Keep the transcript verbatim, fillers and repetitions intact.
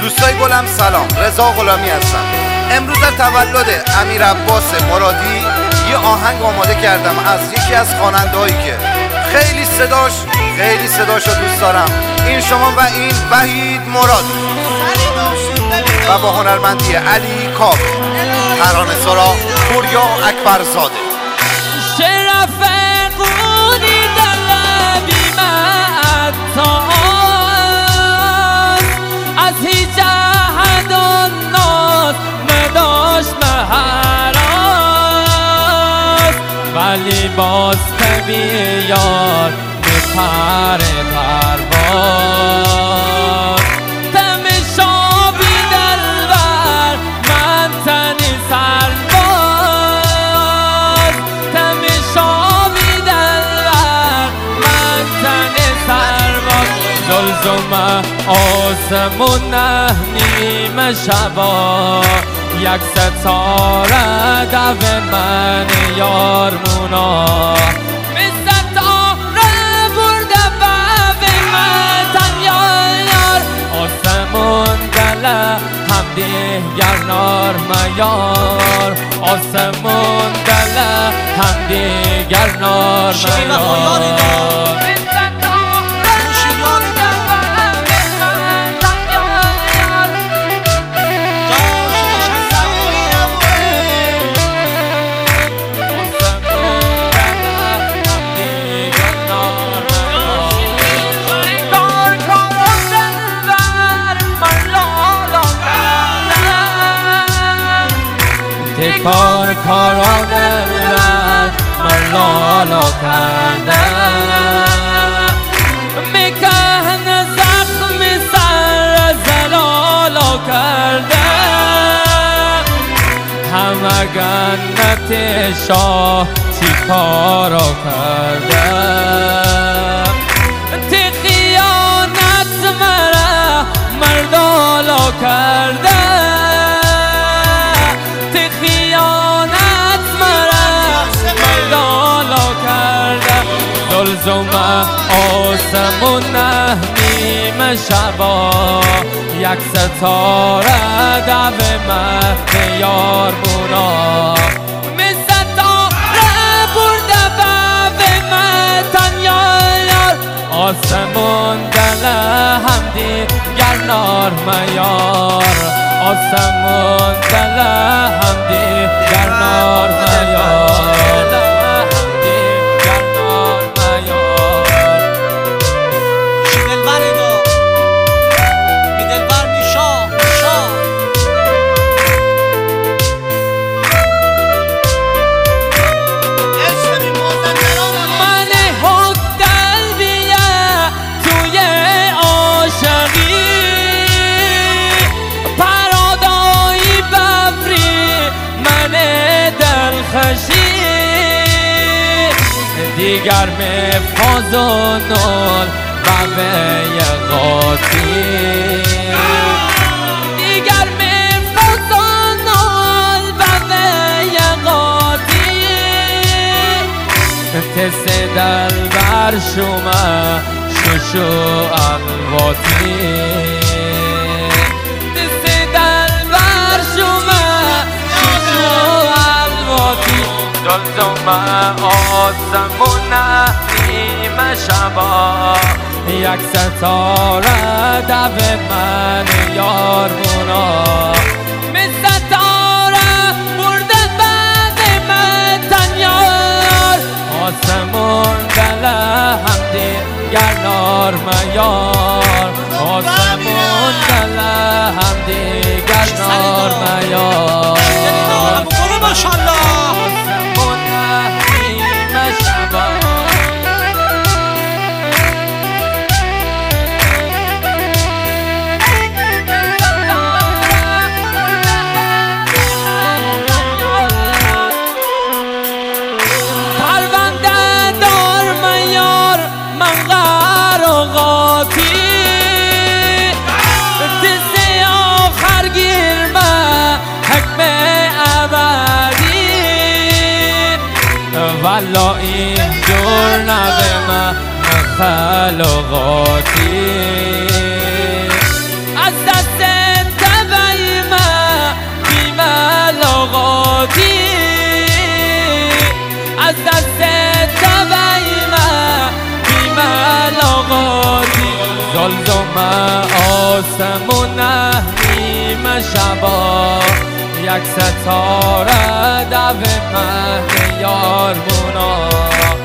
دوستای گلم سلام، رضا غلامی هستم. امروز در تولد امیر عباس مرادی یه آهنگ آماده کردم از یکی از خواننده‌هایی که خیلی صداش خیلی صداشو دوست دارم. این شما و این وحید مراد و با هنرمندی علی کاوه، ترانه سرا پوریا اکبرزاده. شرف قونی دلبی معتاز از هیچ احد الناس نداشت مهراز، ولی باز طبیعیار میپر پرواز. تمشابی دلبر من تنی سرباز، تمشابی دلبر من تنی سرباز. زلزمه آسمون نه نیمه شبا، یک ستاره دو من یارمونا. می ستاره برده باب من تنیار، آسمون دل هم دیگر نار میار، آسمون دل هم دیگر نار میار. کار کاران دلبر من لالا کرده، میکن زخم سر زلالا کرده. همه گنت شاه چی کارا کرده، تی خیانت مرا مردالا کرده، زلزمه آسمون نه نیمه شبا، یک ستاره دو مهد یارمونا. می ستاره برده باب متن یار، آسمون دل هم دیگر نار میار، آسمون دل هم دیگر نار میار. دیگر می فازونال بابه غاتی، دیگر می فازونال بابه غاتی. تس دلبر شما ششو الواتی، تس دلبر شما ششو الواتی. زلزمه آسمون نه نیمه شبا، یک ستاره دو من یارمونا. می ستاره برده بعد من تنیار، آسمون دل هم دیگر نار میار، آسمون دل هم دیگر نار میار. ماشاءالله والا این جور نبه من خلقاتی، از دست زلزم آسمون نیمه شبا یک ستاره دو مهد یارمونا